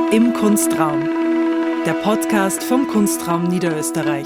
Im Kunstraum, der Podcast vom Kunstraum Niederösterreich.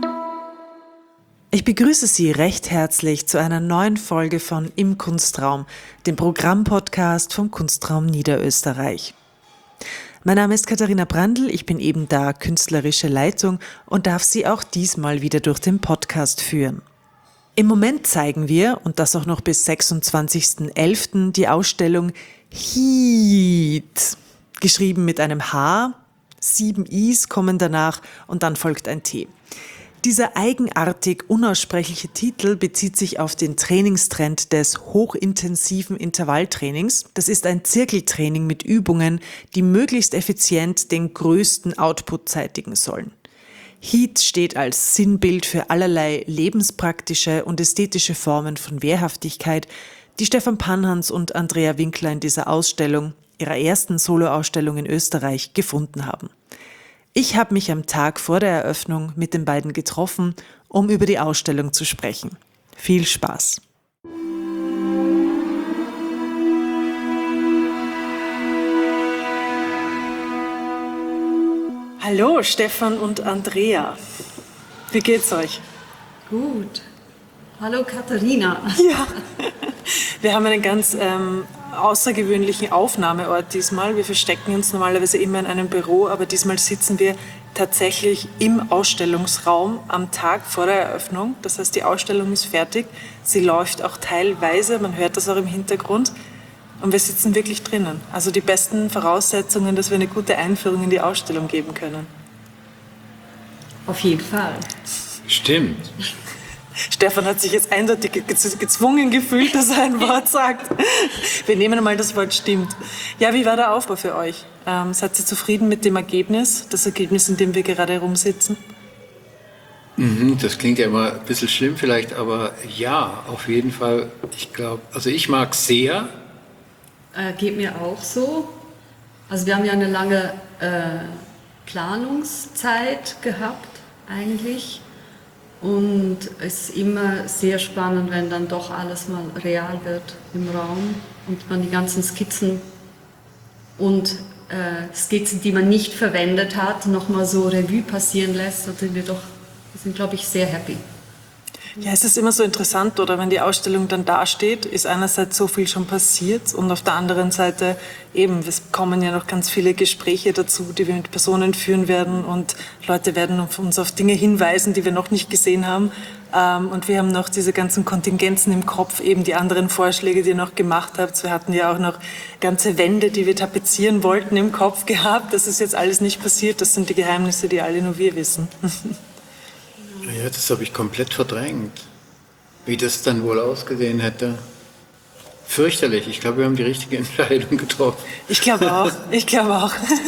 Ich begrüße Sie recht herzlich zu einer neuen Folge von Im Kunstraum, dem Programmpodcast vom Kunstraum Niederösterreich. Mein Name ist Katharina Brandl, ich bin eben da künstlerische Leitung und darf Sie auch diesmal wieder durch den Podcast führen. Im Moment zeigen wir, und das auch noch bis 26.11., die Ausstellung Heat, geschrieben mit einem H, 7 Is kommen danach und dann folgt ein T. Dieser eigenartig unaussprechliche Titel bezieht sich auf den Trainingstrend des hochintensiven Intervalltrainings. Das ist ein Zirkeltraining mit Übungen, die möglichst effizient den größten Output zeitigen sollen. Heat steht als Sinnbild für allerlei lebenspraktische und ästhetische Formen von Wehrhaftigkeit, die Stefan Panhans und Andrea Winkler in dieser Ausstellung, ihrer ersten Soloausstellung in Österreich, gefunden haben. Ich habe mich am Tag vor der Eröffnung mit den beiden getroffen, um über die Ausstellung zu sprechen. Viel Spaß! Hallo Stefan und Andrea, wie geht's euch? Gut. Hallo Katharina. Ja, wir haben einen ganz außergewöhnlichen Aufnahmeort diesmal. Wir verstecken uns normalerweise immer in einem Büro, aber diesmal sitzen wir tatsächlich im Ausstellungsraum am Tag vor der Eröffnung. Das heißt, die Ausstellung ist fertig. Sie läuft auch teilweise, man hört das auch im Hintergrund. Und wir sitzen wirklich drinnen. Also die besten Voraussetzungen, dass wir eine gute Einführung in die Ausstellung geben können. Auf jeden Fall. Stimmt. Stefan hat sich jetzt eindeutig gezwungen gefühlt, dass er ein Wort sagt. Wir nehmen mal das Wort stimmt. Ja, wie war der Aufbau für euch? Seid ihr zufrieden mit dem Ergebnis? Das Ergebnis, in dem wir gerade rumsitzen? Das klingt ja immer ein bisschen schlimm vielleicht, aber ja, auf jeden Fall. Ich glaube, also ich mag es sehr. Geht mir auch so. Also wir haben ja eine lange Planungszeit gehabt eigentlich. Und es ist immer sehr spannend, wenn dann doch alles mal real wird im Raum und man die ganzen Skizzen und Skizzen, die man nicht verwendet hat, nochmal so Revue passieren lässt. Da sind wir sind, glaube ich, sehr happy. Ja, es ist immer so interessant, oder wenn die Ausstellung dann dasteht, ist einerseits so viel schon passiert und auf der anderen Seite eben, es kommen ja noch ganz viele Gespräche dazu, die wir mit Personen führen werden und Leute werden uns auf Dinge hinweisen, die wir noch nicht gesehen haben. Und wir haben noch diese ganzen Kontingenzen im Kopf, eben die anderen Vorschläge, die ihr noch gemacht habt. Wir hatten ja auch noch ganze Wände, die wir tapezieren wollten, im Kopf gehabt. Das ist jetzt alles nicht passiert, das sind die Geheimnisse, die alle nur wir wissen. Ja, das habe ich komplett verdrängt. Wie das dann wohl ausgesehen hätte. Fürchterlich. Ich glaube, wir haben die richtige Entscheidung getroffen. Ich glaube auch. Ich glaube,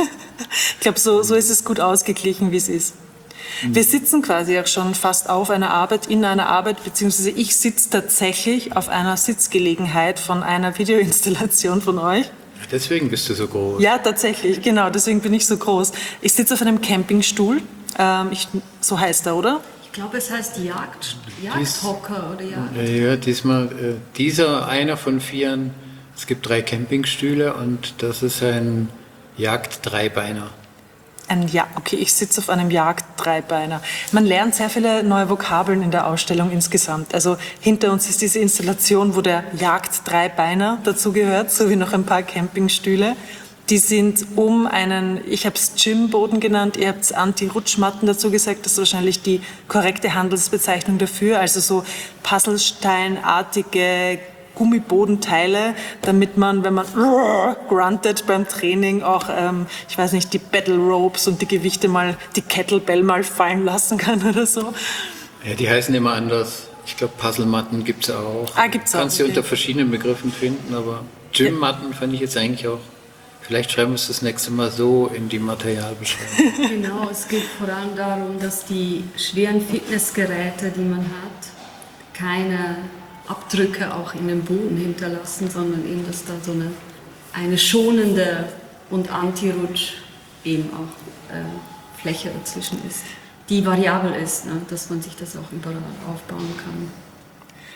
so ist es gut ausgeglichen, wie es ist. Wir sitzen quasi auch schon fast in einer Arbeit, beziehungsweise ich sitze tatsächlich auf einer Sitzgelegenheit von einer Videoinstallation von euch. Deswegen bist du so groß. Ja, tatsächlich, genau, deswegen bin ich so groß. Ich sitze auf einem Campingstuhl, so heißt er, oder? Ich glaube, es heißt Jagdhocker oder Jagd. Ja, diesmal, dieser einer von 4, es gibt 3 Campingstühle und das ist ein Jagd-Dreibeiner. Okay, ich sitze auf einem Jagd-Dreibeiner. Man lernt sehr viele neue Vokabeln in der Ausstellung insgesamt. Also hinter uns ist diese Installation, wo der Jagd-Dreibeiner dazugehört, sowie noch ein paar Campingstühle. Die sind ich habe es Gymboden genannt, ihr habt es Anti-Rutschmatten dazu gesagt, das ist wahrscheinlich die korrekte Handelsbezeichnung dafür, also so Puzzlesteinartige Gummibodenteile, damit man, wenn man gruntet beim Training, auch, ich weiß nicht, die Battle Ropes und die Gewichte die Kettlebell mal fallen lassen kann oder so. Ja, die heißen immer anders. Ich glaube, Puzzlematten gibt es auch. Gibt's auch. Kannst du unter verschiedenen Begriffen finden, aber Gymmatten fand ich jetzt eigentlich auch. Vielleicht schreiben wir es das nächste Mal so in die Materialbeschreibung. Genau, es geht vor allem darum, dass die schweren Fitnessgeräte, die man hat, keine Abdrücke auch in den Boden hinterlassen, sondern eben, dass da so eine schonende und Anti-Rutsch eben auch Fläche dazwischen ist, die variabel ist, ne? Dass man sich das auch überall aufbauen kann.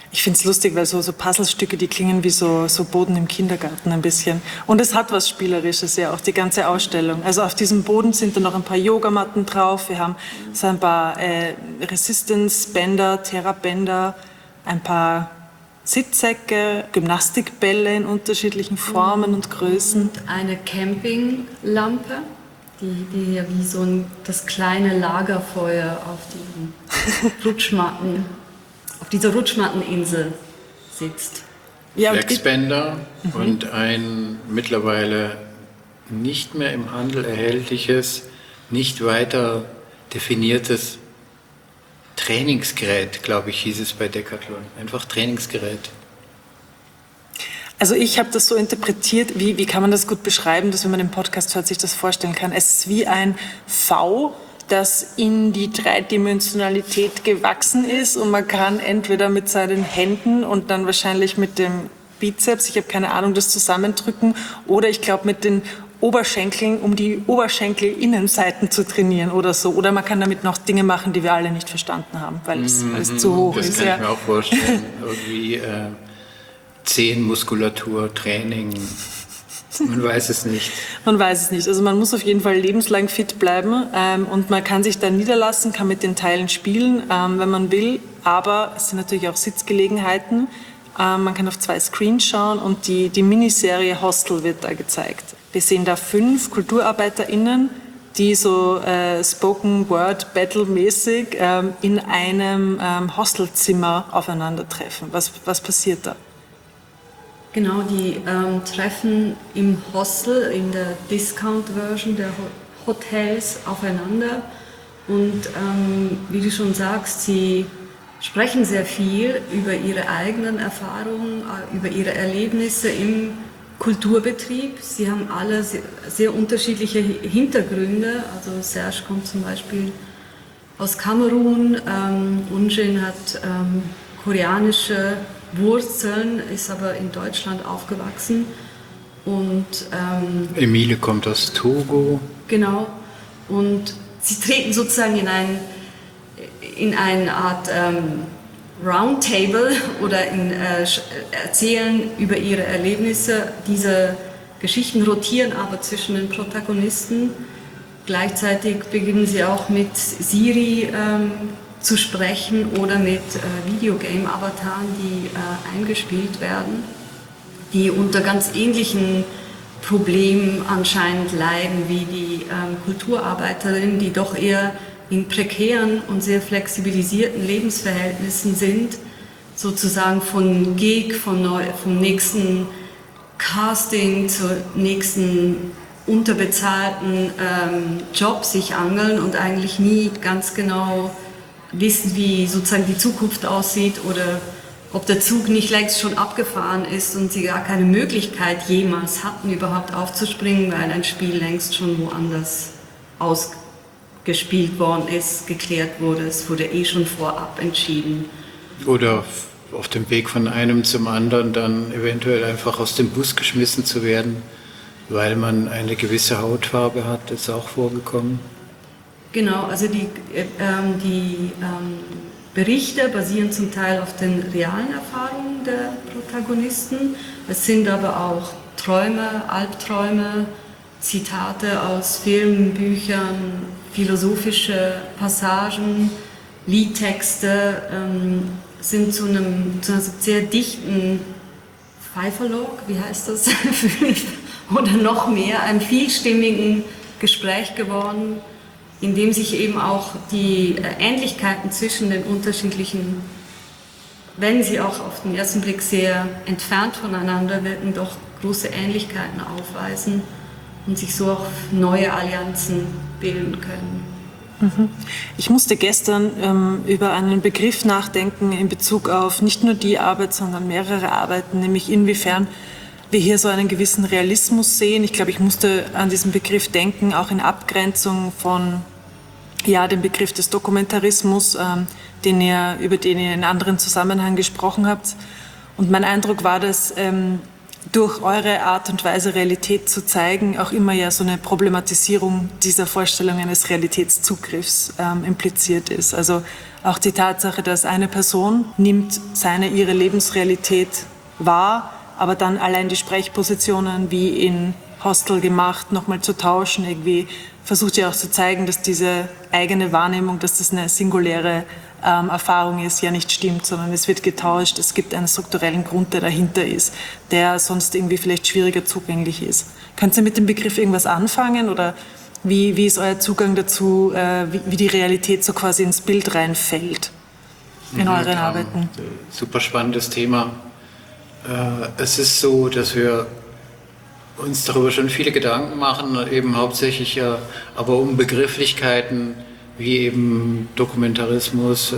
Ich finde es lustig, weil so Puzzlestücke, die klingen wie so Boden im Kindergarten ein bisschen. Und es hat was Spielerisches, ja, auch die ganze Ausstellung. Also auf diesem Boden sind dann noch ein paar Yogamatten drauf. Wir haben so ein paar Resistance-Bänder, Terra-Bänder, ein paar Sitzsäcke, Gymnastikbälle in unterschiedlichen Formen und Größen. Und eine Campinglampe, die ja wie das kleine Lagerfeuer auf diesen Rutschmatten, auf dieser Rutschmatteninsel sitzt. Ja, Flexbänder und ein mittlerweile nicht mehr im Handel erhältliches, nicht weiter definiertes Trainingsgerät, glaube ich, hieß es bei Decathlon. Einfach Trainingsgerät. Also ich habe das so interpretiert, wie kann man das gut beschreiben, dass wenn man den Podcast hört, sich das vorstellen kann. Es ist wie ein V, das in die Dreidimensionalität gewachsen ist und man kann entweder mit seinen Händen und dann wahrscheinlich mit dem Bizeps, ich habe keine Ahnung, das zusammendrücken oder ich glaube mit den Oberschenkeln, um die Oberschenkelinnenseiten zu trainieren oder so. Oder man kann damit noch Dinge machen, die wir alle nicht verstanden haben, weil es zu hoch das ist. Das kann ich mir auch vorstellen. Irgendwie Zehenmuskulatur, Training. Man weiß es nicht. Man weiß es nicht. Also man muss auf jeden Fall lebenslang fit bleiben und man kann sich da niederlassen, kann mit den Teilen spielen, wenn man will. Aber es sind natürlich auch Sitzgelegenheiten. Man kann auf 2 Screens schauen und die Miniserie Hostel wird da gezeigt. Wir sehen da 5 KulturarbeiterInnen, die so Spoken Word Battle mäßig in einem Hostelzimmer aufeinandertreffen. Was passiert da? Genau, die treffen im Hostel, in der Discount-Version der Hotels aufeinander und wie du schon sagst, sie sprechen sehr viel über ihre eigenen Erfahrungen, über ihre Erlebnisse im Kulturbetrieb. Sie haben alle sehr unterschiedliche Hintergründe, also Serge kommt zum Beispiel aus Kamerun, Unjin hat koreanische Wurzeln, ist aber in Deutschland aufgewachsen und Emile kommt aus Togo. Genau, und sie treten sozusagen in eine Art Roundtable oder erzählen über ihre Erlebnisse. Diese Geschichten rotieren aber zwischen den Protagonisten. Gleichzeitig beginnen sie auch mit Siri zu sprechen oder mit Videogame-Avataren, die eingespielt werden, die unter ganz ähnlichen Problemen anscheinend leiden wie die Kulturarbeiterinnen, die doch eher in prekären und sehr flexibilisierten Lebensverhältnissen sind, sozusagen von Gig, vom nächsten Casting zur nächsten unterbezahlten Job sich angeln und eigentlich nie ganz genau wissen, wie sozusagen die Zukunft aussieht oder ob der Zug nicht längst schon abgefahren ist und sie gar keine Möglichkeit jemals hatten, überhaupt aufzuspringen, weil ein Spiel längst schon woanders ausgespielt worden ist, geklärt wurde. Es wurde schon vorab entschieden. Oder auf dem Weg von einem zum anderen dann eventuell einfach aus dem Bus geschmissen zu werden, weil man eine gewisse Hautfarbe hat, ist auch vorgekommen. Genau, also die Berichte basieren zum Teil auf den realen Erfahrungen der Protagonisten. Es sind aber auch Träume, Albträume, Zitate aus Filmen, Büchern, philosophische Passagen, Liedtexte, sind zu einem sehr dichten Pfeiferlog, wie heißt das, oder noch mehr, einem vielstimmigen Gespräch geworden, in dem sich eben auch die Ähnlichkeiten zwischen den unterschiedlichen, wenn sie auch auf den ersten Blick sehr entfernt voneinander wirken, doch große Ähnlichkeiten aufweisen und sich so auch neue Allianzen bilden können. Ich musste gestern über einen Begriff nachdenken in Bezug auf nicht nur die Arbeit, sondern mehrere Arbeiten, nämlich inwiefern wir hier so einen gewissen Realismus sehen. Ich glaube, ich musste an diesen Begriff denken, auch in Abgrenzung von dem Begriff des Dokumentarismus, über den ihr in anderen Zusammenhang gesprochen habt. Und mein Eindruck war, dass durch eure Art und Weise, Realität zu zeigen, auch immer ja so eine Problematisierung dieser Vorstellung eines Realitätszugriffs impliziert ist. Also auch die Tatsache, dass eine Person nimmt ihre Lebensrealität wahr, aber dann allein die Sprechpositionen wie in Hostel gemacht, nochmal zu tauschen, irgendwie versucht ja auch zu zeigen, dass diese eigene Wahrnehmung, dass das eine singuläre Erfahrung ist, ja nicht stimmt, sondern es wird getauscht, es gibt einen strukturellen Grund, der dahinter ist, der sonst irgendwie vielleicht schwieriger zugänglich ist. Könnt ihr mit dem Begriff irgendwas anfangen oder wie ist euer Zugang dazu, wie die Realität so quasi ins Bild reinfällt in euren Arbeiten? Super spannendes Thema. Es ist so, dass wir uns darüber schon viele Gedanken machen, eben hauptsächlich aber um Begrifflichkeiten wie eben Dokumentarismus,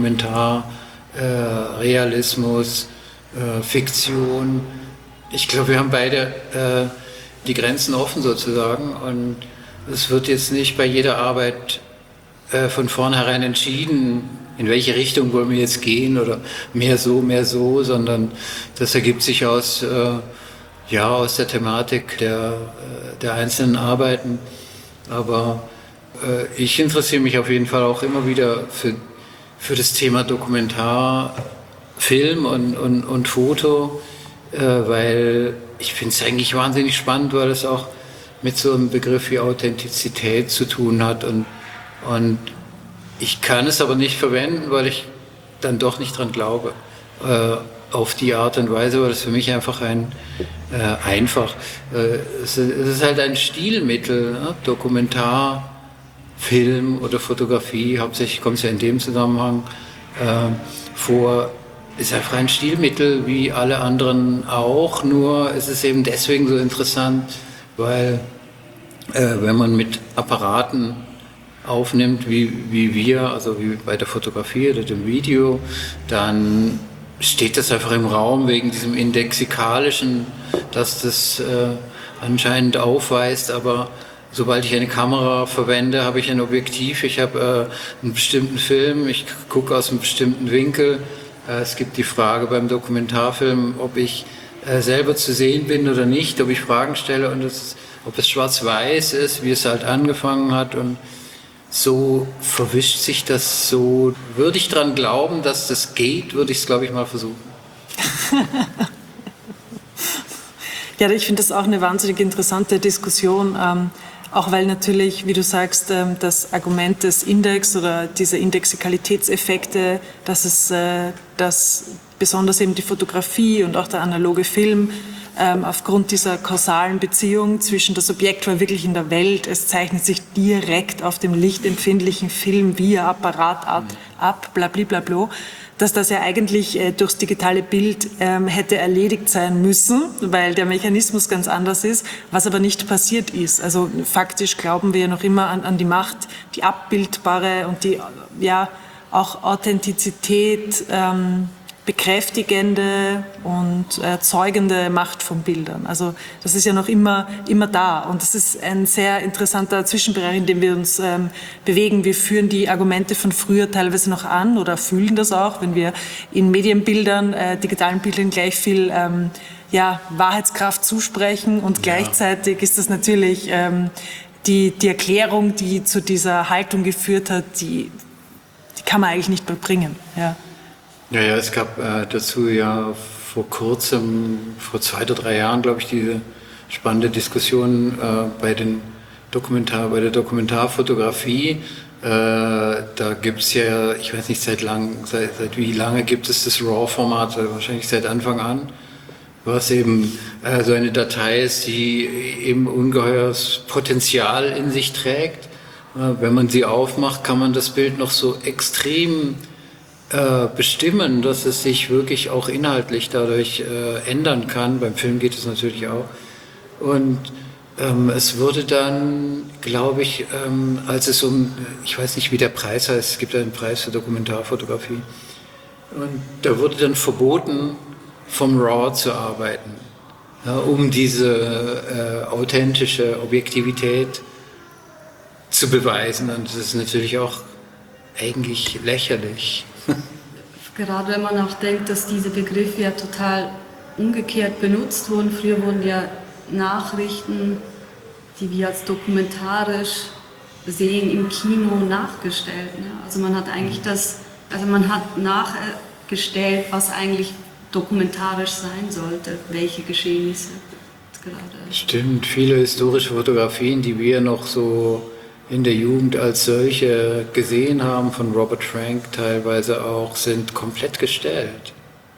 Realismus, Fiktion. Ich glaube, wir haben beide die Grenzen offen sozusagen und es wird jetzt nicht bei jeder Arbeit von vornherein entschieden, in welche Richtung wollen wir jetzt gehen oder mehr so, sondern das ergibt sich aus der Thematik der einzelnen Arbeiten. Aber ich interessiere mich auf jeden Fall auch immer wieder für das Thema Dokumentar, Film und Foto, weil ich finde es eigentlich wahnsinnig spannend, weil es auch mit so einem Begriff wie Authentizität zu tun hat und ich kann es aber nicht verwenden, weil ich dann doch nicht dran glaube, auf die Art und Weise, weil es für mich einfach es ist halt ein Stilmittel, ne? Dokumentar, Film oder Fotografie, hauptsächlich kommt es ja in dem Zusammenhang vor, ist einfach ein Stilmittel wie alle anderen auch, nur es ist eben deswegen so interessant, weil wenn man mit Apparaten aufnimmt, wie wir, also wie bei der Fotografie oder dem Video, dann steht das einfach im Raum wegen diesem Indexikalischen, dass das anscheinend aufweist, aber sobald ich eine Kamera verwende, habe ich ein Objektiv, ich habe einen bestimmten Film, ich gucke aus einem bestimmten Winkel. Es gibt die Frage beim Dokumentarfilm, ob ich selber zu sehen bin oder nicht, ob ich Fragen stelle und ob es schwarz-weiß ist, wie es halt angefangen hat und so verwischt sich das so. Würde ich daran glauben, dass das geht, würde ich es, glaube ich, mal versuchen. Ja, ich finde das auch eine wahnsinnig interessante Diskussion, auch weil natürlich, wie du sagst, das Argument des Index oder diese Indexikalitätseffekte, dass besonders eben die Fotografie und auch der analoge Film aufgrund dieser kausalen Beziehung zwischen das Objekt war wirklich in der Welt, es zeichnet sich direkt auf dem lichtempfindlichen Film via Apparat ab, blablabla, dass das ja eigentlich durchs digitale Bild hätte erledigt sein müssen, weil der Mechanismus ganz anders ist, was aber nicht passiert ist. Also faktisch glauben wir ja noch immer an die Macht, die abbildbare und die auch Authentizität bekräftigende und zeugende Macht von Bildern. Also das ist ja noch immer da und das ist ein sehr interessanter Zwischenbereich, in dem wir uns bewegen. Wir führen die Argumente von früher teilweise noch an oder fühlen das auch, wenn wir in Medienbildern, digitalen Bildern gleich viel Wahrheitskraft zusprechen und gleichzeitig ist das natürlich die Erklärung, die zu dieser Haltung geführt hat, die kann man eigentlich nicht mehr bringen. Ja. Ja, es gab dazu ja vor kurzem, vor 2 oder 3 Jahren, glaube ich, diese spannende Diskussion bei der Dokumentarfotografie. Da gibt es ja, ich weiß nicht seit wie lange gibt es das RAW-Format, wahrscheinlich seit Anfang an, was eben so eine Datei ist, die eben ungeheures Potenzial in sich trägt. Wenn man sie aufmacht, kann man das Bild noch so extrem bestimmen, dass es sich wirklich auch inhaltlich dadurch ändern kann. Beim Film geht es natürlich auch. Und es wurde dann, glaube ich, als es ich weiß nicht, wie der Preis heißt, es gibt einen Preis für Dokumentarfotografie, und da wurde dann verboten, vom RAW zu arbeiten, um diese authentische Objektivität zu beweisen. Und das ist natürlich auch eigentlich lächerlich. Gerade wenn man auch denkt, dass diese Begriffe ja total umgekehrt benutzt wurden. Früher wurden ja Nachrichten, die wir als dokumentarisch sehen, im Kino nachgestellt. Ne? Also man hat eigentlich man hat nachgestellt, was eigentlich dokumentarisch sein sollte, welche Geschehnisse gerade. Stimmt, viele historische Fotografien, die wir noch so in der Jugend als solche gesehen haben, von Robert Frank teilweise auch, sind komplett gestellt.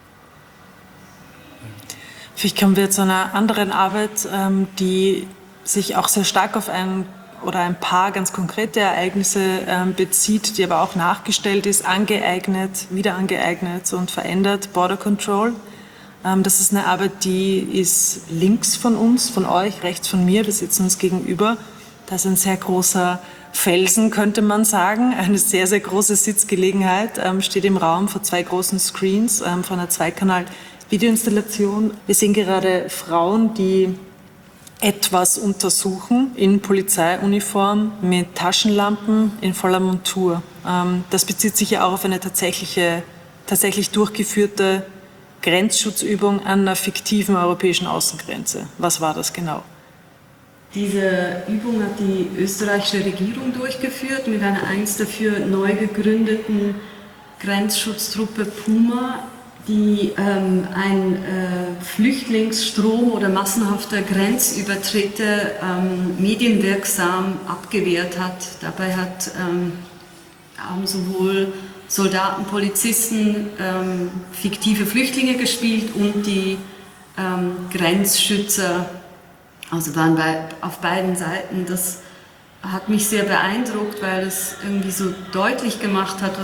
Vielleicht kommen wir zu einer anderen Arbeit, die sich auch sehr stark auf ein paar ganz konkrete Ereignisse bezieht, die aber auch nachgestellt ist, angeeignet, wieder angeeignet und verändert. Border Control. Das ist eine Arbeit, die ist links von uns, von euch, rechts von mir. Wir sitzen uns gegenüber. Da ist ein sehr großer Felsen, könnte man sagen. Eine sehr, sehr große Sitzgelegenheit steht im Raum vor 2 großen Screens von einer Zweikanal-Videoinstallation. Wir sehen gerade Frauen, die etwas untersuchen in Polizeiuniform mit Taschenlampen in voller Montur. Das bezieht sich ja auch auf eine tatsächlich durchgeführte Grenzschutzübung an einer fiktiven europäischen Außengrenze. Was war das genau? Diese Übung hat die österreichische Regierung durchgeführt mit einer einst dafür neu gegründeten Grenzschutztruppe Puma, die Flüchtlingsstrom oder massenhafte Grenzübertritte medienwirksam abgewehrt hat. Dabei haben sowohl Soldaten, Polizisten fiktive Flüchtlinge gespielt und die Grenzschützer, also waren auf beiden Seiten. Das hat mich sehr beeindruckt, weil es irgendwie so deutlich gemacht hat,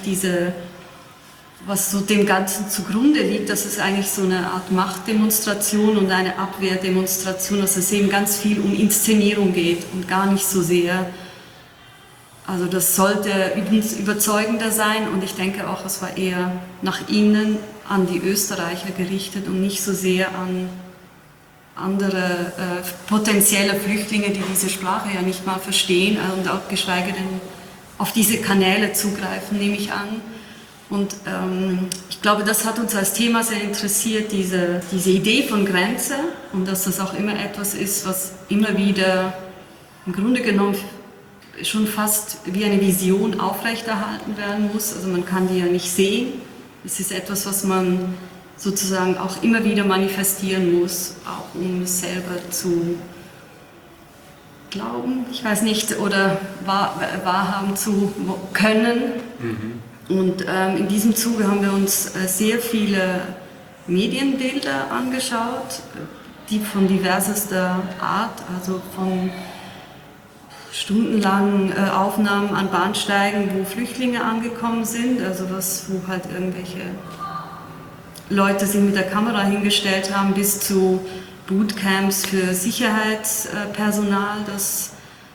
was so dem Ganzen zugrunde liegt, dass es eigentlich so eine Art Machtdemonstration und eine Abwehrdemonstration, dass es eben ganz viel um Inszenierung geht und gar nicht so sehr. Also das sollte überzeugender sein und ich denke auch, es war eher nach innen, an die Österreicher gerichtet und nicht so sehr an andere potenzielle Flüchtlinge, die diese Sprache ja nicht mal verstehen und auch geschweige denn auf diese Kanäle zugreifen, nehme ich an. Und ich glaube, das hat uns als Thema sehr interessiert, diese Idee von Grenze und dass das auch immer etwas ist, was immer wieder im Grunde genommen schon fast wie eine Vision aufrechterhalten werden muss. Also man kann die ja nicht sehen. Es ist etwas, was man sozusagen auch immer wieder manifestieren muss, auch um es selber zu glauben, ich weiß nicht, oder wahrhaben zu können. Mhm. Und in diesem Zuge haben wir uns sehr viele Medienbilder angeschaut, die von diversester Art, also von stundenlangen Aufnahmen an Bahnsteigen, wo Flüchtlinge angekommen sind, also wo halt irgendwelche Leute sich mit der Kamera hingestellt haben, bis zu Bootcamps für Sicherheitspersonal, das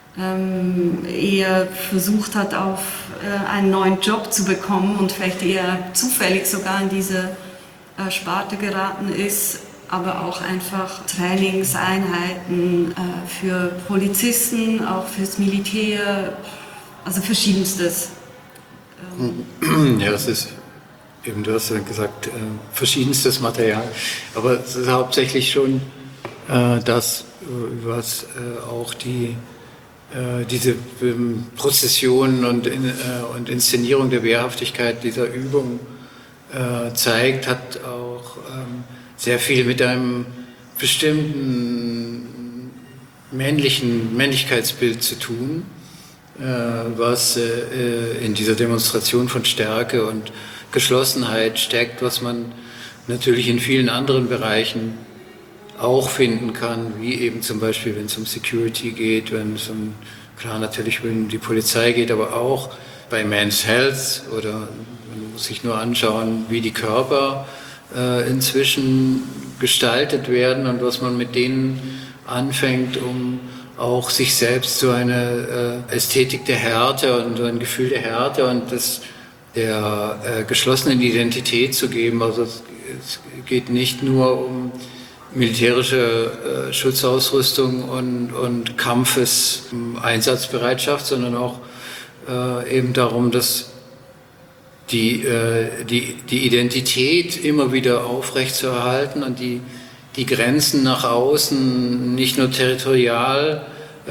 eher versucht hat, auf einen neuen Job zu bekommen und vielleicht eher zufällig sogar in diese Sparte geraten ist, aber auch einfach Trainingseinheiten für Polizisten, auch fürs Militär, also verschiedenstes. Ja, das ist eben, du hast ja gesagt, verschiedenstes Material, aber es ist hauptsächlich schon das, was auch diese Prozession und Inszenierung der Wehrhaftigkeit dieser Übung zeigt, hat auch sehr viel mit einem bestimmten Männlichkeitsbild zu tun, was in dieser Demonstration von Stärke und Geschlossenheit steckt, was man natürlich in vielen anderen Bereichen auch finden kann, wie eben zum Beispiel, wenn es um Security geht, wenn es natürlich um die Polizei geht, aber auch bei Men's Health oder man muss sich nur anschauen, wie die Körper inzwischen gestaltet werden und was man mit denen anfängt, um auch sich selbst so eine Ästhetik der Härte und so ein Gefühl der Härte und der geschlossenen Identität zu geben. Also es geht nicht nur um militärische Schutzausrüstung und Kampfeseinsatzbereitschaft, sondern auch eben darum, dass die Identität immer wieder aufrechtzuerhalten und die Grenzen nach außen nicht nur territorial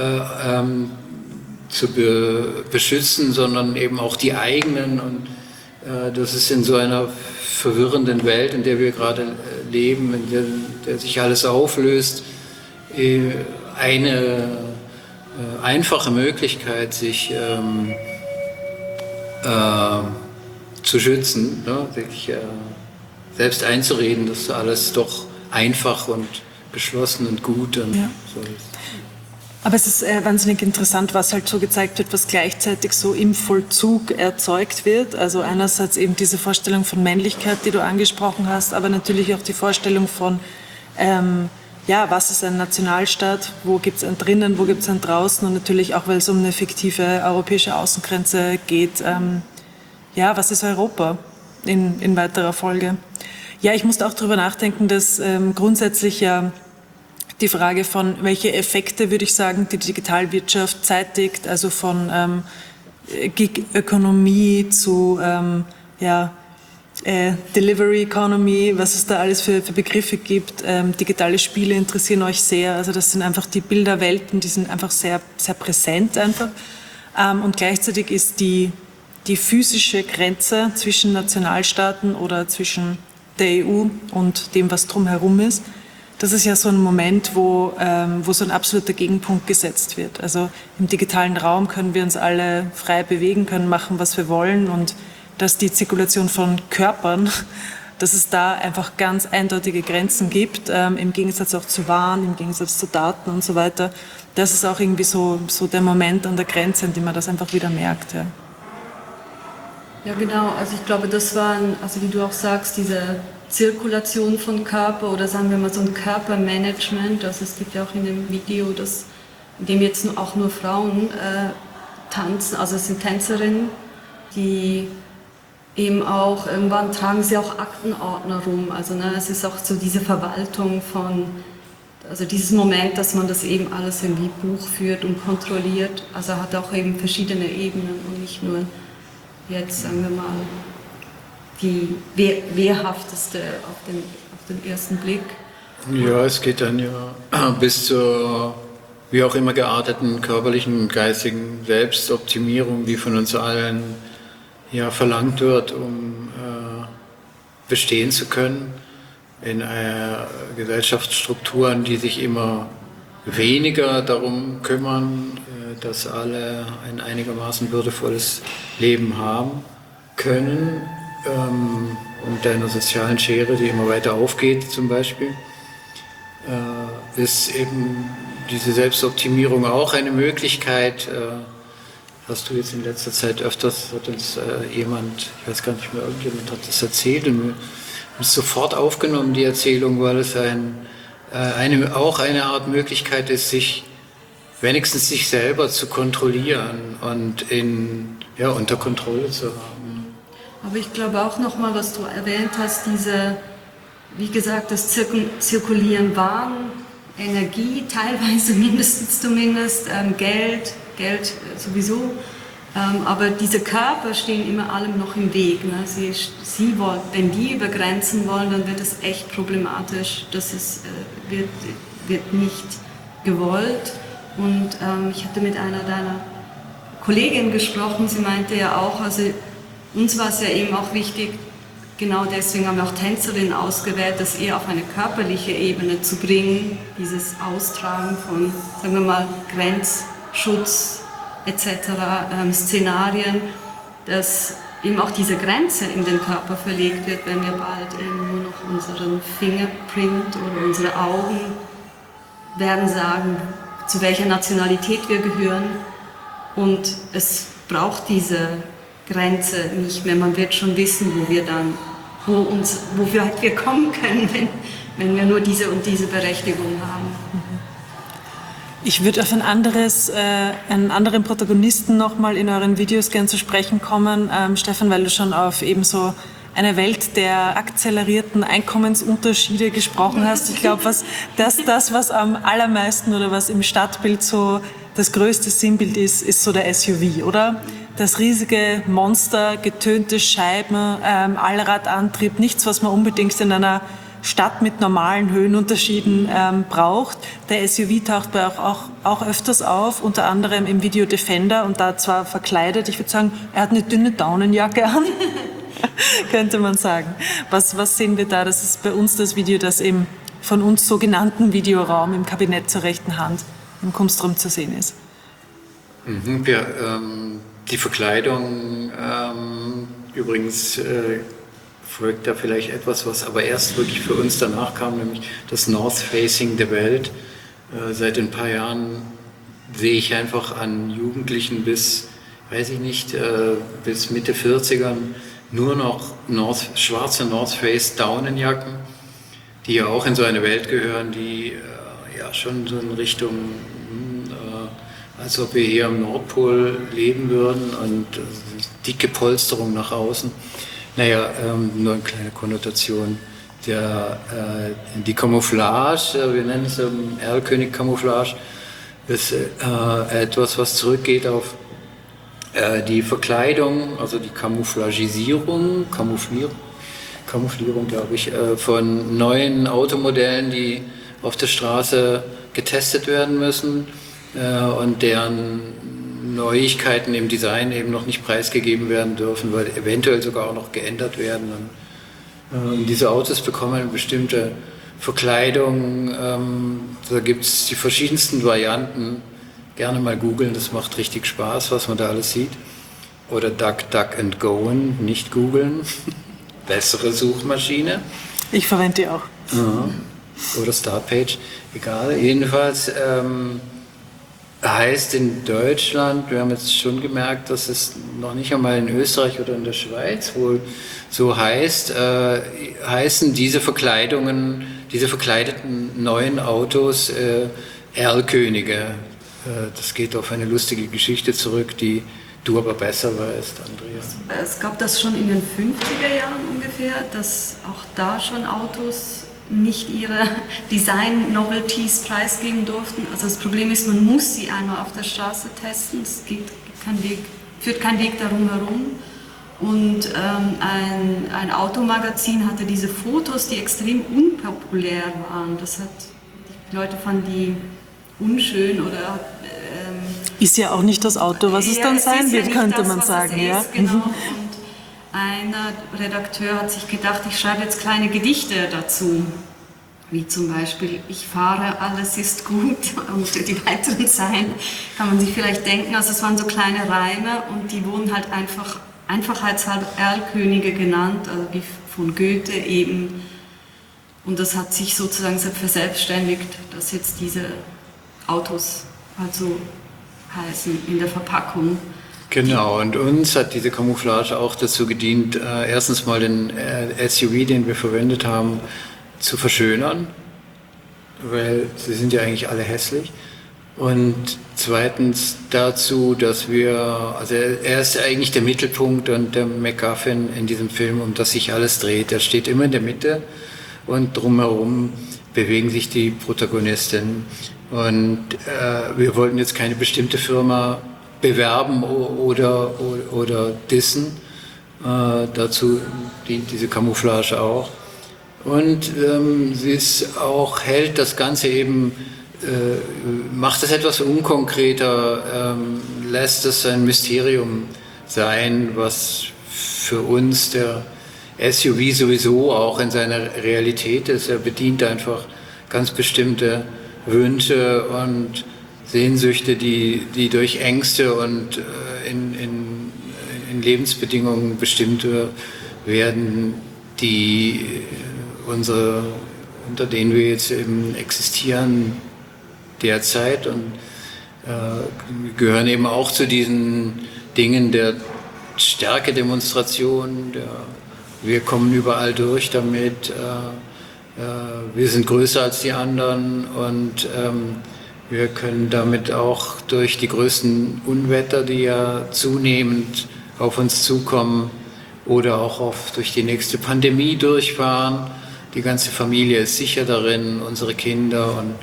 zu beschützen, sondern eben auch die eigenen. Und das ist in so einer verwirrenden Welt, in der wir gerade leben, in der sich alles auflöst, eine einfache Möglichkeit, sich zu schützen, ne? Sich selbst einzureden, dass alles doch einfach und geschlossen und gut und so ist. Aber es ist wahnsinnig interessant, was halt so gezeigt wird, was gleichzeitig so im Vollzug erzeugt wird. Also einerseits eben diese Vorstellung von Männlichkeit, die du angesprochen hast, aber natürlich auch die Vorstellung von, was ist ein Nationalstaat, wo gibt es einen drinnen, wo gibt es einen draußen und natürlich auch, weil es um eine fiktive europäische Außengrenze geht, was ist Europa in weiterer Folge? Ja, ich musste auch darüber nachdenken, dass grundsätzlich ja die Frage von, welche Effekte, würde ich sagen, die Digitalwirtschaft zeitigt, also von Gig-Ökonomie zu Delivery Economy, was es da alles für Begriffe gibt. Digitale Spiele interessieren euch sehr, also das sind einfach die Bilderwelten, die sind einfach sehr, sehr präsent einfach. Und gleichzeitig ist die physische Grenze zwischen Nationalstaaten oder zwischen der EU und dem, was drumherum ist, das ist ja so ein Moment, wo so ein absoluter Gegenpunkt gesetzt wird. Also im digitalen Raum können wir uns alle frei bewegen, können machen, was wir wollen und dass die Zirkulation von Körpern, dass es da einfach ganz eindeutige Grenzen gibt, im Gegensatz auch zu Waren, im Gegensatz zu Daten und so weiter. Das ist auch irgendwie so der Moment an der Grenze, in dem man das einfach wieder merkt. Ja. Ja, genau. Also ich glaube, das war, wie du auch sagst, diese Zirkulation von Körper oder sagen wir mal so ein Körpermanagement. Also es gibt ja auch in dem Video, in dem jetzt auch nur Frauen tanzen, also es sind Tänzerinnen, die eben auch, irgendwann tragen sie auch Aktenordner rum. Also es ist auch so diese Verwaltung von, also dieses Moment, dass man das eben alles irgendwie Buch führt und kontrolliert. Also hat auch eben verschiedene Ebenen und nicht nur jetzt, sagen wir mal, die wehrhafteste auf den ersten Blick. Ja, es geht dann ja bis zur wie auch immer gearteten körperlichen und geistigen Selbstoptimierung, die von uns allen verlangt wird, um bestehen zu können in Gesellschaftsstrukturen, die sich immer weniger darum kümmern, dass alle ein einigermaßen würdevolles Leben haben können, und einer sozialen Schere, die immer weiter aufgeht zum Beispiel, ist eben diese Selbstoptimierung auch eine Möglichkeit. Hast du jetzt in letzter Zeit öfters, hat uns jemand, ich weiß gar nicht mehr, irgendjemand hat das erzählt und mir ist sofort aufgenommen, die Erzählung, weil es auch eine Art Möglichkeit ist, wenigstens sich selber zu kontrollieren und unter Kontrolle zu haben. Aber ich glaube auch nochmal, was du erwähnt hast, wie gesagt, das Zirkulieren Waren, Energie, teilweise mindestens zumindest, Geld sowieso, aber diese Körper stehen immer allem noch im Weg. Ne? Sie wollen, wenn die über Grenzen wollen, dann wird es echt problematisch, wird nicht gewollt. Und ich hatte mit einer deiner Kolleginnen gesprochen, sie meinte ja auch, also uns war es ja eben auch wichtig, genau deswegen haben wir auch Tänzerinnen ausgewählt, das eher auf eine körperliche Ebene zu bringen, dieses Austragen von, sagen wir mal, Grenzschutz etc., Szenarien, dass eben auch diese Grenze in den Körper verlegt wird, wenn wir bald eben nur noch unseren Fingerprint oder unsere Augen werden sagen, zu welcher Nationalität wir gehören, und es braucht diese Grenze nicht mehr. Man wird schon wissen, wofür wir kommen können, wenn wir nur diese und diese Berechtigung haben. Ich würde auf einen anderen Protagonisten nochmal in euren Videos gern zu sprechen kommen, Stefan, weil du schon auf eben so eine Welt der akzelerierten Einkommensunterschiede gesprochen hast. Ich glaube, was am allermeisten oder was im Stadtbild so das größte Sinnbild ist so der SUV, oder? das riesige Monster, getönte Scheiben, Allradantrieb, nichts, was man unbedingt in einer Stadt mit normalen Höhenunterschieden braucht. Der SUV taucht bei auch öfters auf, unter anderem im Video Defender und da zwar verkleidet. Ich würde sagen, er hat eine dünne Daunenjacke an, könnte man sagen. Was sehen wir da? Das ist bei uns das Video, das im von uns sogenannten Videoraum im Kabinett zur rechten Hand im Kunstraum zu sehen ist. Die Verkleidung übrigens folgt da vielleicht etwas, was aber erst wirklich für uns danach kam, nämlich das North Facing der Welt. Seit ein paar Jahren sehe ich einfach an Jugendlichen bis, weiß ich nicht, bis Mitte 40ern nur noch schwarze North Face Daunenjacken, die ja auch in so eine Welt gehören, die ja schon so in Richtung, als ob wir hier am Nordpol leben würden und dicke Polsterung nach außen. Naja, nur eine kleine Konnotation. Die Camouflage, wir nennen es Erlkönig-Camouflage, ist etwas, was zurückgeht auf die Verkleidung, also die Kamuflierung, glaube ich, von neuen Automodellen, die auf der Straße getestet werden müssen und deren Neuigkeiten im Design eben noch nicht preisgegeben werden dürfen, weil eventuell sogar auch noch geändert werden. Und diese Autos bekommen eine bestimmte Verkleidung. Da gibt es die verschiedensten Varianten. Gerne mal googeln, das macht richtig Spaß, was man da alles sieht. Oder DuckDuckGo, nicht googeln. Bessere Suchmaschine. Ich verwende die auch. Oder Startpage, egal. Jedenfalls heißt in Deutschland, wir haben jetzt schon gemerkt, dass es noch nicht einmal in Österreich oder in der Schweiz wohl so heißt, heißen diese Verkleidungen, diese verkleideten neuen Autos Erlkönige. Das geht auf eine lustige Geschichte zurück, die du aber besser weißt, Andrea. Es gab das schon in den 50er Jahren ungefähr, dass auch da schon Autos nicht ihre Design-Novelties preisgeben durften. Also das Problem ist, man muss sie einmal auf der Straße testen. Es führt kein Weg darum herum. Und ein Automagazin hatte diese Fotos, die extrem unpopulär waren. Das hat die Leute fanden die unschön oder ist ja auch nicht das Auto, was es dann sein wird, könnte man sagen. Ja? Ist, genau. Und einer Redakteur hat sich gedacht, ich schreibe jetzt kleine Gedichte dazu, wie zum Beispiel, ich fahre, alles ist gut, und die weiteren Zeilen kann man sich vielleicht denken, also es waren so kleine Reime und die wurden halt einfachheitshalber Erlkönige genannt, also wie von Goethe eben, und das hat sich sozusagen verselbstständigt, dass jetzt diese Autos also heißen in der Verpackung. Genau, und uns hat diese Camouflage auch dazu gedient, erstens mal den SUV, den wir verwendet haben, zu verschönern, weil sie sind ja eigentlich alle hässlich. Und zweitens dazu, dass also er ist eigentlich der Mittelpunkt und der MacGuffin in diesem Film, um das sich alles dreht. Er steht immer in der Mitte und drumherum bewegen sich die Protagonisten. Und wir wollten jetzt keine bestimmte Firma bewerben oder dissen. Dazu dient diese Camouflage auch. Und sie ist auch, hält das Ganze eben, macht es etwas unkonkreter, lässt es ein Mysterium sein, was für uns der SUV sowieso auch in seiner Realität ist. Er bedient einfach ganz bestimmte Wünsche und Sehnsüchte, die durch Ängste und in Lebensbedingungen bestimmt werden, unter denen wir jetzt eben existieren derzeit, und gehören eben auch zu diesen Dingen der Stärkedemonstration, wir kommen überall durch damit, wir sind größer als die anderen und wir können damit auch durch die größten Unwetter, die ja zunehmend auf uns zukommen, oder auch durch die nächste Pandemie durchfahren. Die ganze Familie ist sicher darin, unsere Kinder und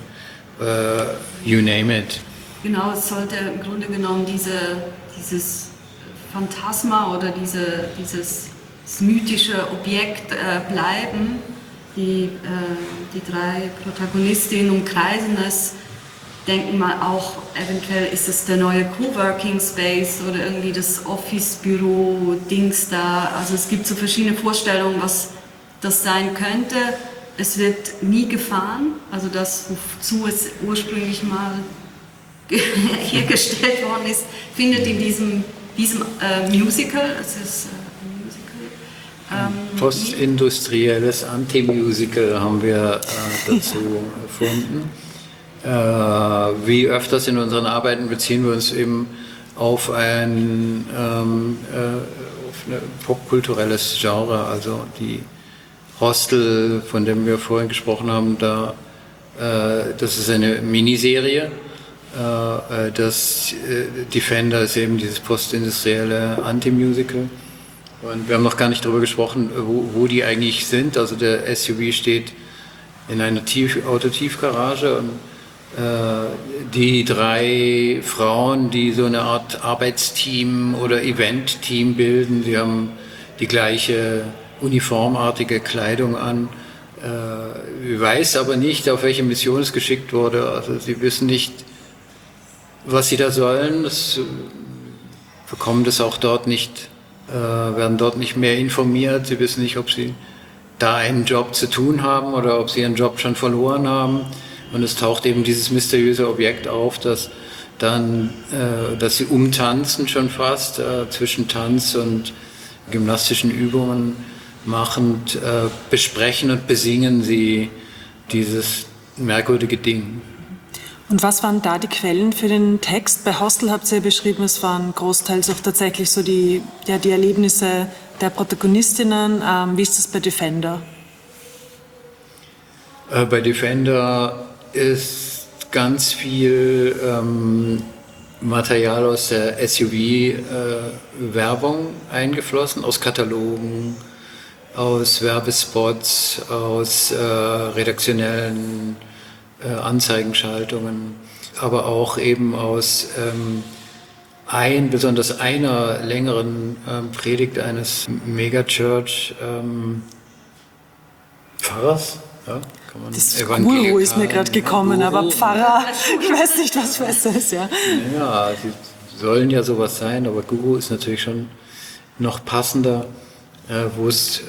you name it. Genau, es sollte im Grunde genommen dieses Phantasma oder dieses mythische Objekt bleiben. Die drei Protagonistinnen umkreisen es, denken mal auch, eventuell ist es der neue Coworking Space oder irgendwie das Office-Büro-Dings da. Also es gibt so verschiedene Vorstellungen, was das sein könnte. Es wird nie gefahren, also das, wozu es ursprünglich mal hergestellt worden ist, findet in diesem Musical, es ist ein Musical. Postindustrielles Anti-Musical haben wir dazu erfunden. Wie öfters in unseren Arbeiten beziehen wir uns eben auf ein popkulturelles Genre, also die Hostel, von dem wir vorhin gesprochen haben, das ist eine Miniserie. Das Defender ist eben dieses postindustrielle Anti-Musical. Und wir haben noch gar nicht darüber gesprochen, wo die eigentlich sind. Also der SUV steht in einer Autotiefgarage und die drei Frauen, die so eine Art Arbeitsteam oder Eventteam bilden, die haben die gleiche uniformartige Kleidung an. Weiß aber nicht, auf welche Mission es geschickt wurde. Also sie wissen nicht, was sie da sollen. Bekommen das auch dort nicht, werden dort nicht mehr informiert. Sie wissen nicht, ob sie da einen Job zu tun haben oder ob sie ihren Job schon verloren haben. Und es taucht eben dieses mysteriöse Objekt auf, dass sie umtanzen schon fast, zwischen Tanz und gymnastischen Übungen machend, besprechen und besingen sie dieses merkwürdige Ding. Und was waren da die Quellen für den Text? Bei Hostel habt ihr ja beschrieben, es waren großteils auch tatsächlich so die Erlebnisse der Protagonistinnen. Wie ist das bei Defender? Bei Defender ist ganz viel Material aus der SUV-Werbung eingeflossen, aus Katalogen, aus Werbespots, aus redaktionellen Anzeigenschaltungen, aber auch eben aus besonders einer längeren Predigt eines Megachurch Pfarrers. Ja, kann man das Guru ist mir gerade gekommen, aber Pfarrer, ich weiß nicht, was besser ist, ja. Ja, sie sollen ja sowas sein, aber Guru ist natürlich schon noch passender, wo es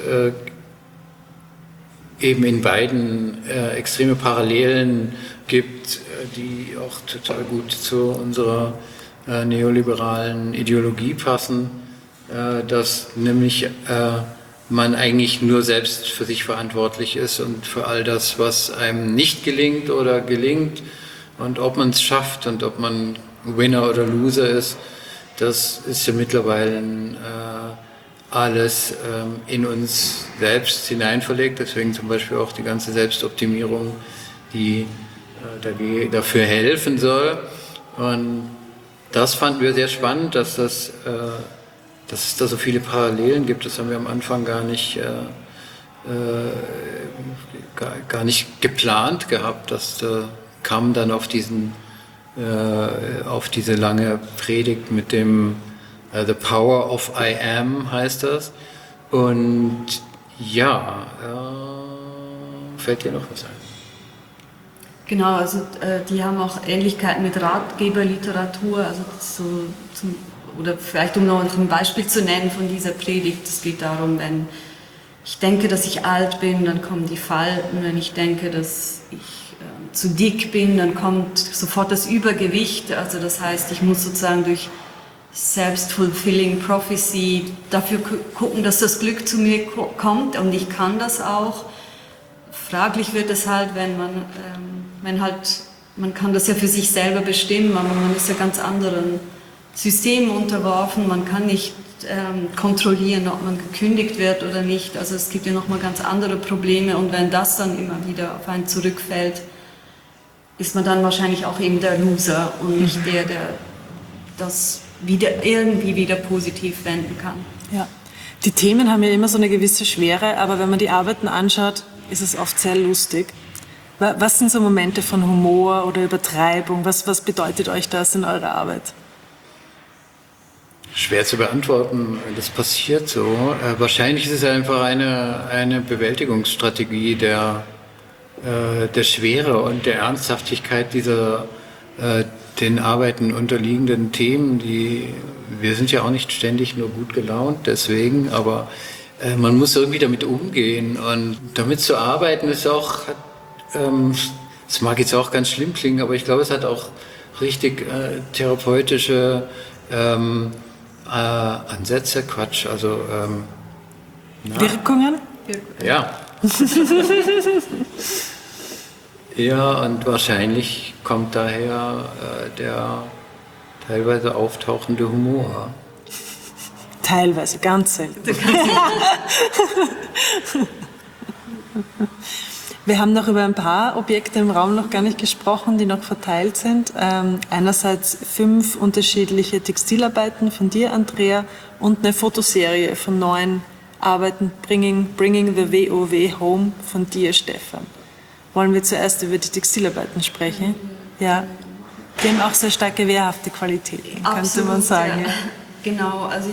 eben in beiden extreme Parallelen gibt, die auch total gut zu unserer neoliberalen Ideologie passen, dass nämlich man eigentlich nur selbst für sich verantwortlich ist und für all das, was einem nicht gelingt oder gelingt und ob man es schafft und ob man Winner oder Loser ist, das ist ja mittlerweile alles in uns selbst hineinverlegt, deswegen zum Beispiel auch die ganze Selbstoptimierung, die dafür helfen soll. Und das fanden wir sehr spannend, dass es da so viele Parallelen gibt. Das haben wir am Anfang gar nicht geplant gehabt. Das kam dann auf diese lange Predigt mit dem The Power of I Am heißt das. Und ja, fällt dir noch was ein? Genau, also die haben auch Ähnlichkeiten mit Ratgeberliteratur, also oder vielleicht um noch ein Beispiel zu nennen von dieser Predigt. Es geht darum, wenn ich denke, dass ich alt bin, dann kommen die Falten. Wenn ich denke, dass ich zu dick bin, dann kommt sofort das Übergewicht. Also das heißt, ich muss sozusagen durch Self-fulfilling Prophecy dafür gucken, dass das Glück zu mir kommt und ich kann das auch. Fraglich wird es halt, wenn man kann das ja für sich selber bestimmen, aber man ist ja ganz anderen Systemen unterworfen, man kann nicht kontrollieren, ob man gekündigt wird oder nicht, also es gibt ja nochmal ganz andere Probleme und wenn das dann immer wieder auf einen zurückfällt, ist man dann wahrscheinlich auch eben der Loser und nicht der das irgendwie wieder positiv wenden kann. Ja. Die Themen haben ja immer so eine gewisse Schwere, aber wenn man die Arbeiten anschaut, ist es oft sehr lustig. Was sind so Momente von Humor oder Übertreibung? Was bedeutet euch das in eurer Arbeit? Schwer zu beantworten, das passiert so. Wahrscheinlich ist es einfach eine Bewältigungsstrategie der Schwere und der Ernsthaftigkeit dieser den Arbeiten unterliegenden Themen. Wir sind ja auch nicht ständig nur gut gelaunt deswegen, aber man muss irgendwie damit umgehen und damit zu arbeiten ist auch, es mag jetzt auch ganz schlimm klingen, aber ich glaube, es hat auch richtig therapeutische Ansätze, Quatsch, also Wirkungen? Ja. Ja, und wahrscheinlich kommt daher der teilweise auftauchende Humor. Teilweise, ganz selten. Wir haben noch über ein paar Objekte im Raum noch gar nicht gesprochen, die noch verteilt sind. Einerseits 5 unterschiedliche Textilarbeiten von dir, Andrea, und eine Fotoserie von 9 Arbeiten, Bringing the WOW Home von dir, Stefan. Wollen wir zuerst über die Textilarbeiten sprechen? Ja. Die haben auch sehr starke wehrhafte Qualitäten, könnte man sagen. Ja. Genau, also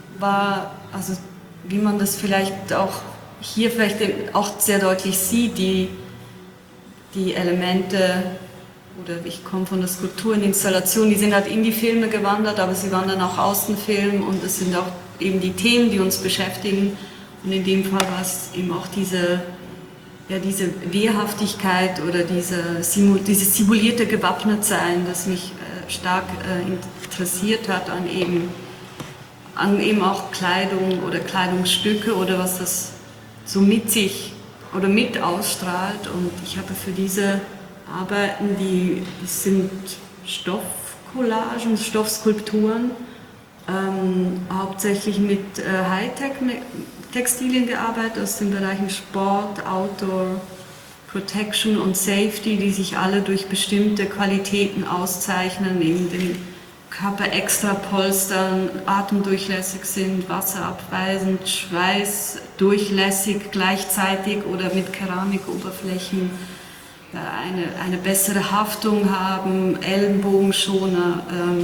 wie man das vielleicht auch hier auch sehr deutlich sieht, die Elemente, oder ich komme von der Skulptur in die Installation, die sind halt in die Filme gewandert, aber sie wandern auch aus den Filmen und es sind auch eben die Themen, die uns beschäftigen. Und in dem Fall war es eben auch diese Wehrhaftigkeit oder dieses simulierte Gewappnetsein, das mich stark interessiert hat an eben auch Kleidung oder Kleidungsstücke oder was das so mit sich oder mit ausstrahlt. Und ich habe für diese Arbeiten, die sind Stoffcollagen, Stoffskulpturen, hauptsächlich mit Hightech-Textilien gearbeitet aus den Bereichen Sport, Outdoor, Protection und Safety, die sich alle durch bestimmte Qualitäten auszeichnen, neben den Körper extra polstern, atemdurchlässig sind, wasserabweisend, schweißdurchlässig gleichzeitig oder mit Keramikoberflächen, eine bessere Haftung haben, Ellenbogenschoner.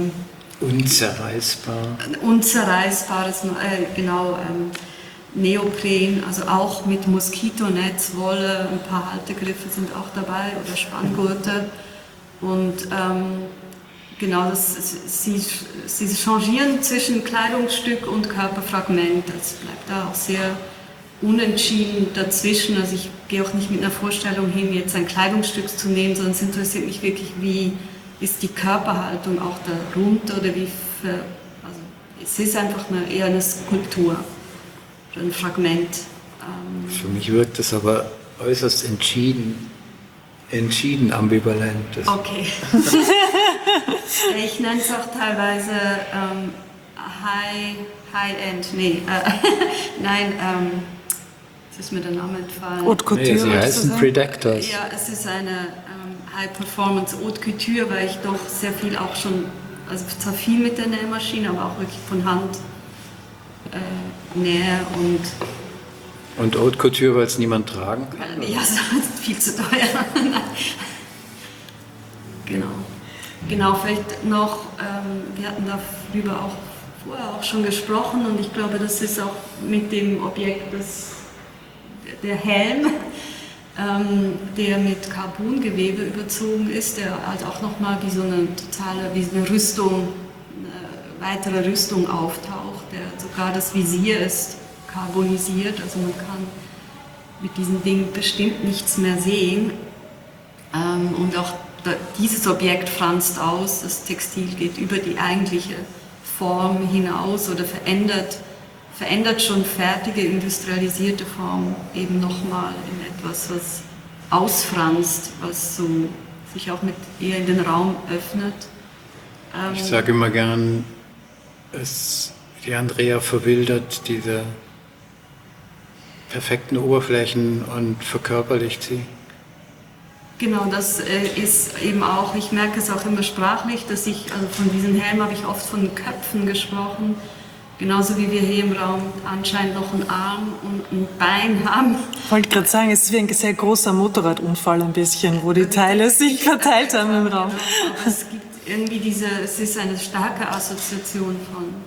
Unzerreißbares, Neopren, also auch mit Moskitonetz, Wolle, ein paar Haltegriffe sind auch dabei oder Spanngurte. Und genau, sie changieren zwischen Kleidungsstück und Körperfragment. Das bleibt da auch sehr unentschieden dazwischen. Also ich gehe auch nicht mit einer Vorstellung hin, jetzt ein Kleidungsstück zu nehmen, sondern es interessiert mich wirklich, wie ist die Körperhaltung auch darunter oder also es ist einfach eher eine Skulptur, ein Fragment. Für mich wirkt es aber äußerst entschieden ambivalent. Okay. Ich nenne es auch teilweise High-End, jetzt ist mir der Name entfallen. Haute Couture. Nee, sie heißen Predactors. Ja, es ist eine High-Performance Haute Couture, weil ich doch sehr viel auch schon, also zwar viel mit der Nähmaschine, aber auch wirklich von Hand nähe Und Haute Couture, weil es niemand tragen kann? Ja, es ist viel zu teuer. Genau, vielleicht noch, wir hatten darüber vorher auch schon gesprochen und ich glaube, das ist auch mit dem Objekt der Helm, der mit Carbongewebe überzogen ist, der halt auch nochmal wie eine Rüstung, eine weitere Rüstung auftaucht, der sogar das Visier ist carbonisiert, also man kann mit diesem Ding bestimmt nichts mehr sehen. Und auch dieses Objekt franzt aus, das Textil geht über die eigentliche Form hinaus oder verändert schon fertige industrialisierte Form eben nochmal in etwas, was ausfranst, was so sich auch eher in den Raum öffnet. Ich sage immer gern, die Andrea verwildert diese perfekten Oberflächen und verkörperlicht sie. Genau, das ist eben auch, ich merke es auch immer sprachlich, also von diesen Helmen habe ich oft von Köpfen gesprochen, genauso wie wir hier im Raum anscheinend noch einen Arm und ein Bein haben. Ich wollte gerade sagen, es ist wie ein sehr großer Motorradunfall ein bisschen, wo die Teile sich verteilt haben im Raum. Aber es gibt irgendwie es ist eine starke Assoziation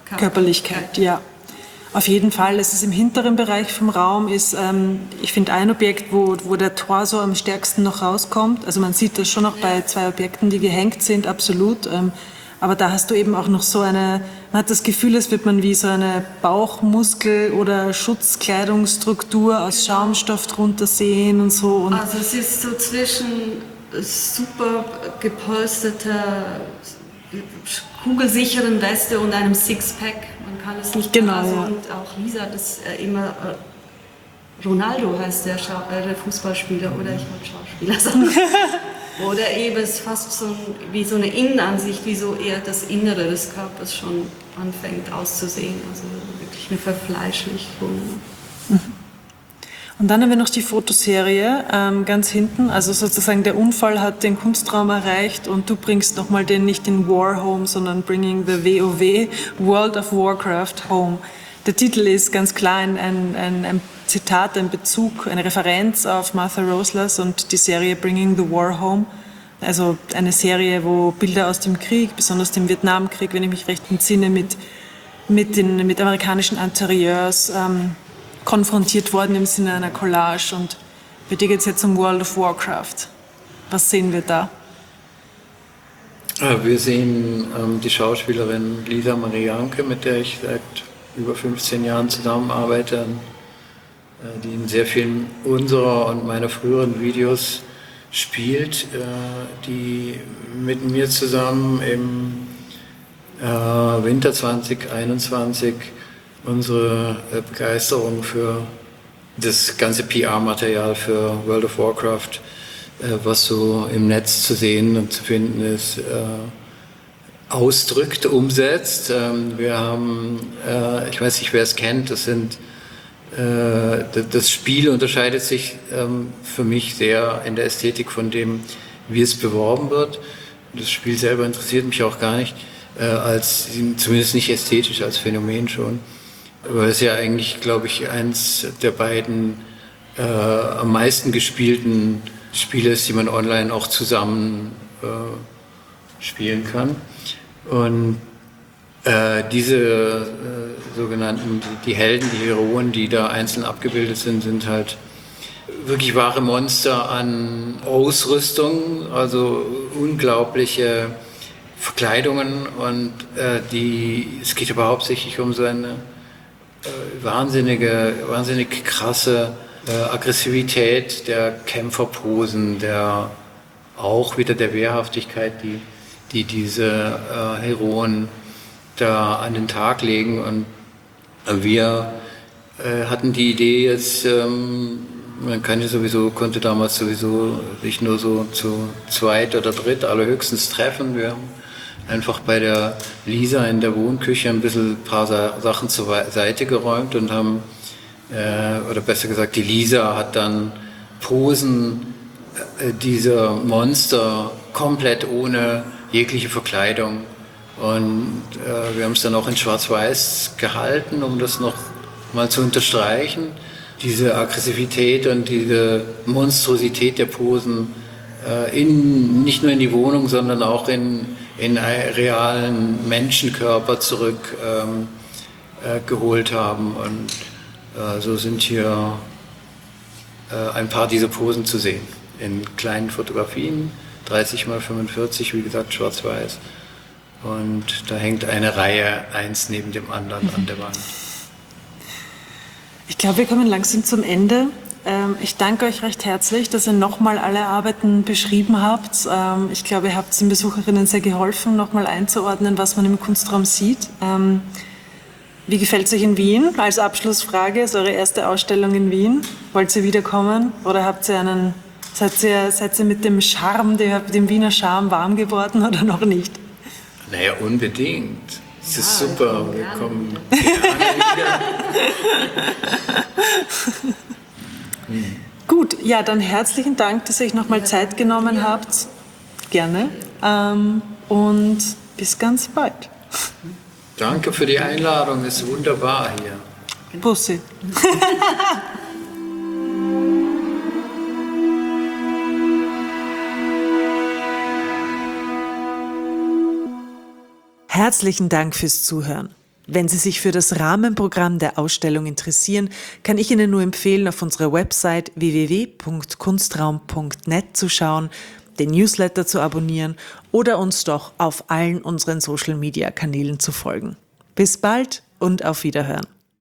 Körperlichkeit, ja. Auf jeden Fall. Es ist im hinteren Bereich vom Raum, ist, ich finde, ein Objekt, wo der Torso am stärksten noch rauskommt. Also man sieht das schon noch bei 2 Objekten, die gehängt sind, absolut. Aber da hast du eben auch noch so man hat das Gefühl, es wird man wie so eine Bauchmuskel- oder Schutzkleidungsstruktur aus Schaumstoff drunter sehen und so. Und also es ist so zwischen super gepolsterter, kugelsicheren Weste und einem Sixpack. Man kann es nicht genau. Also, und auch Lisa, das immer Ronaldo heißt der Fußballspieler oder ich wollte Schauspieler sagen. Oder eben es ist fast so wie so eine Innenansicht, wie so eher das Innere des Körpers schon anfängt auszusehen. Also wirklich eine Verfleischlichung. Und dann haben wir noch die Fotoserie ganz hinten. Also sozusagen der Unfall hat den Kunstraum erreicht und du bringst nochmal nicht den War Home, sondern Bringing the WoW, World of Warcraft Home. Der Titel ist ganz klar ein Zitat, ein Bezug, eine Referenz auf Martha Roslas und die Serie Bringing the War Home. Also eine Serie, wo Bilder aus dem Krieg, besonders dem Vietnamkrieg, wenn ich mich recht entsinne, mit amerikanischen Interieurs konfrontiert worden im Sinne einer Collage. Und bei dir geht es jetzt um World of Warcraft. Was sehen wir da? Wir sehen die Schauspielerin Lisa Marianke, mit der ich seit über 15 Jahren zusammenarbeite, die in sehr vielen unserer und meiner früheren Videos spielt, die mit mir zusammen im Winter 2021 unsere Begeisterung für das ganze PR-Material für World of Warcraft, was so im Netz zu sehen und zu finden ist, ausdrückt, umsetzt. Wir haben, ich weiß nicht, wer es kennt, das Spiel unterscheidet sich für mich sehr in der Ästhetik von dem, wie es beworben wird. Das Spiel selber interessiert mich auch gar nicht, zumindest nicht ästhetisch, als Phänomen schon. Aber es ist ja eigentlich, glaube ich, eins der beiden am meisten gespielten Spiele ist, die man online auch zusammen spielen kann. Und diese sogenannten, die Helden, die Heroen, die da einzeln abgebildet sind, sind halt wirklich wahre Monster an Ausrüstung, also unglaubliche Verkleidungen und es geht aber hauptsächlich um so eine wahnsinnig krasse Aggressivität der Kämpferposen, auch wieder der Wehrhaftigkeit, die diese Heroen da an den Tag legen. Und wir hatten die Idee jetzt, konnte damals sowieso sich nur so zu zweit oder dritt allerhöchstens treffen. Wir haben einfach bei der Lisa in der Wohnküche ein paar Sachen zur Seite geräumt und haben, oder besser gesagt, die Lisa hat dann Posen dieser Monster komplett ohne jegliche Verkleidung. Und wir haben es dann auch in Schwarz-Weiß gehalten, um das noch mal zu unterstreichen. Diese Aggressivität und diese Monstrosität der Posen nicht nur in die Wohnung, sondern auch in realen Menschenkörper zurückgeholt haben. Und so sind hier ein paar dieser Posen zu sehen. In kleinen Fotografien, 30x45, wie gesagt, schwarz-weiß. Und da hängt eine Reihe, eins neben dem anderen an der Wand. Ich glaube, wir kommen langsam zum Ende. Ich danke euch recht herzlich, dass ihr nochmal alle Arbeiten beschrieben habt. Ich glaube, ihr habt den Besucherinnen sehr geholfen, nochmal einzuordnen, was man im Kunstraum sieht. Wie gefällt es euch in Wien? Als Abschlussfrage, ist eure erste Ausstellung in Wien. Wollt ihr wiederkommen? Oder seid ihr mit dem Charme, dem Wiener Charme warm geworden oder noch nicht? Naja, unbedingt. Es ist super. Wir kommen gerne wieder. Gut, ja, dann herzlichen Dank, dass ihr euch nochmal Zeit genommen habt. Gerne. Und bis ganz bald. Danke für die Einladung, es ist wunderbar hier. Bussi. Herzlichen Dank fürs Zuhören. Wenn Sie sich für das Rahmenprogramm der Ausstellung interessieren, kann ich Ihnen nur empfehlen, auf unserer Website www.kunstraum.net zu schauen, den Newsletter zu abonnieren oder uns doch auf allen unseren Social-Media-Kanälen zu folgen. Bis bald und auf Wiederhören.